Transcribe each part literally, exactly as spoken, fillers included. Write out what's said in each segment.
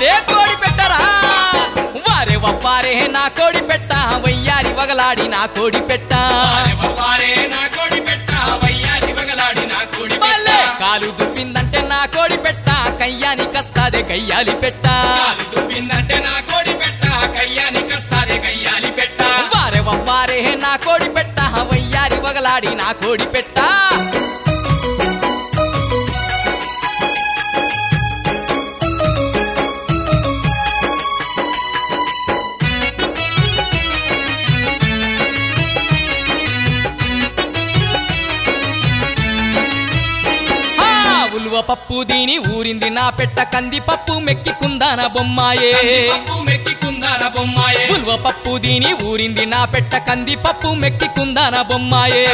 వగలాడే కోడి పెట్టరా వారే వవ్వారే నా కోడి పెట్ట వయ్యారి వగలాడి నా కోడి పెట్ట కాలు దుప్పిందంటే నా కోడి పెట్ట కయ్యాని కస్తాదే గయ్యాలి పెట్ట వారే వవ్వారే నా కోడి పెట్ట వయ్యారి వగలాడి నా కోడి పెట్ట ఉల్వ పప్పు దీని ఊరింది నా పెట్ట కంది పప్పు మెక్కి కుందాన బొమ్మాయే ఉల్వ పప్పు దీని ఊరింది నా పెట్ట కంది పప్పు మెక్కి కుందాన బొమ్మాయే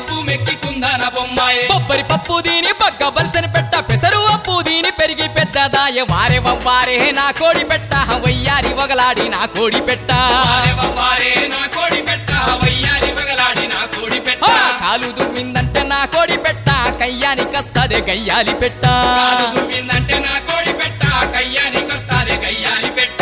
కొబ్బరి పప్పు దీని బగ్గ బలిసని పెట్ట పెసరు అప్పు దీని పెరిగి పెద్దదాయ వారే వవ్వారే నా కోడి పెట్ట వయ్యారి వగలాడి నా కోడి పెట్ట కాలు దుమ్మిందంటే నా కోడి పెట్ట కయ్యాని కస్తాదే గయ్యాలి పెట్ట నా కోడి పెట్ట కయ్యాని కస్తాదే గయ్యాలి పెట్ట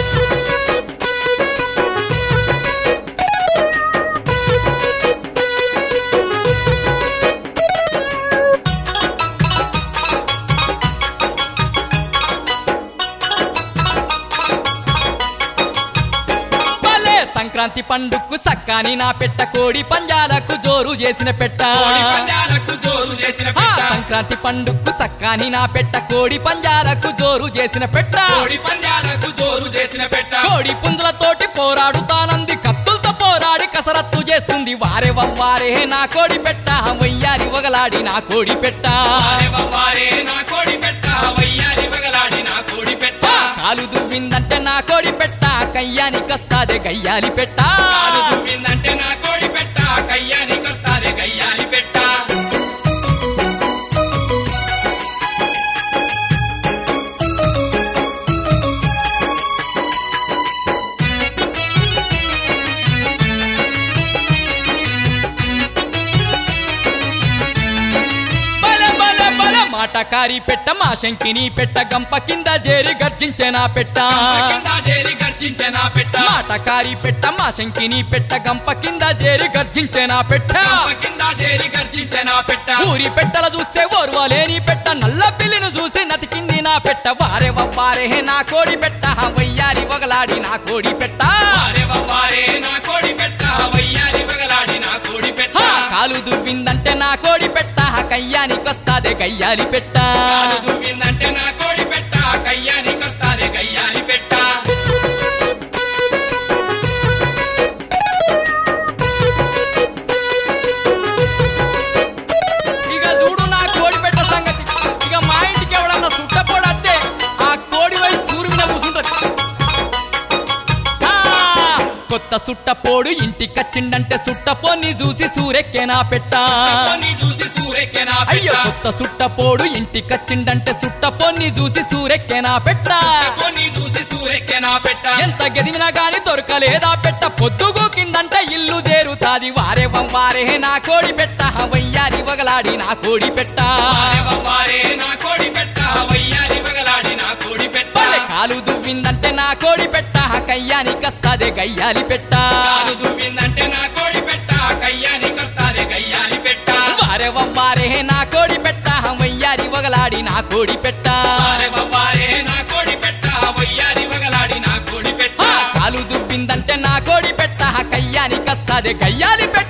సంక్రాంతి పండుగకు సక్కాని నా పెట్ట కోడి పంజాలకు జోరు చేసిన పెట్ట సంక్రాంతి పండుగకు సక్కాని నా పెట్ట కోడి పంజాలకు జోరు చేసిన పెట్ట కోడి పుంజులతోటి పోరాడుతానంది కత్తులతో పోరాడి కసరత్తు చేస్తుంది వారే వవ్వారే నా కోడి పెట్ట వయ్యారి వగలాడి నా కోడి పెట్ట కాలు దువ్విందంటే నా కోడి పెట్ట కయ్యాని కస్తాదే గయ్యాలి పెట్ట దువ్విందంటే నా కోడి పెట్ట కయ్యాని కస్తాదే గయ్యాలి పెట్ట మాటకారి పెట్ట మా శంకిని పెట్ట గంప కింద జేరి గర్జించెనా పెట్ట మాటకారి పెట్ట మా శంకిని పెట్ట గంప కింద జేరి గర్జించెనా పెట్ట ఊరి పెట్టల చూస్తే ఓర్వలేని పెట్ట నల్ల పిల్లిని చూసి నతికింది నా పెట్ట వారే వవ్వారే నా కోడి పెట్ట వయ్యారి వగలాడి నా కోడి పెట్ట కాలు దువ్విందంటే నా కోడి పెట్ట కయ్యాని కస్తాదే గయ్యాలి పెట్ట దువ్విందంటే నా కోడి పెట్ట కయ్యాని కస్తాదే గయ్యాలి పెట్ట ఇక చూడు నా కోడి పెట్ట సంగతి ఇక మా ఇంటికి ఎవడన్నా సుట్టపోడత్తే ఆ కోడి వై సూర్యున కూసుంటది కొత్త సుట్టపోడు ఇంటికచ్చిండంటే సుట్టపోని చూసి సూరెక్కేనా పెట్ట అయ్యో కొత్త సుట్టపోడు ఇంటికచ్చిండంటే సుట్టపోని చూసి సూరెక్కేనా పెట్ట ఎంత గదిమినా గాని దొరకలేదా పెట్ట పొద్దుగు కిందంటే ఇల్లు చేరుతాది వారే వవ్వారే నా కోడి పెట్ట వయ్యారి వగలాడి నా కోడి పెట్ట కాలు దువ్విందంటే నా కోడి పెట్ట కయ్యాని కస్తాదే గయ్యాలి పెట్ట వారే వవ్వారే నా కోడి పెట్ట వయ్యారి వగలాడి నా కోడి పెట్ట కాలు దువ్విందంటే నా కోడి పెట్ట కయ్యాని కస్తాదే గయ్యాలి పెట్ట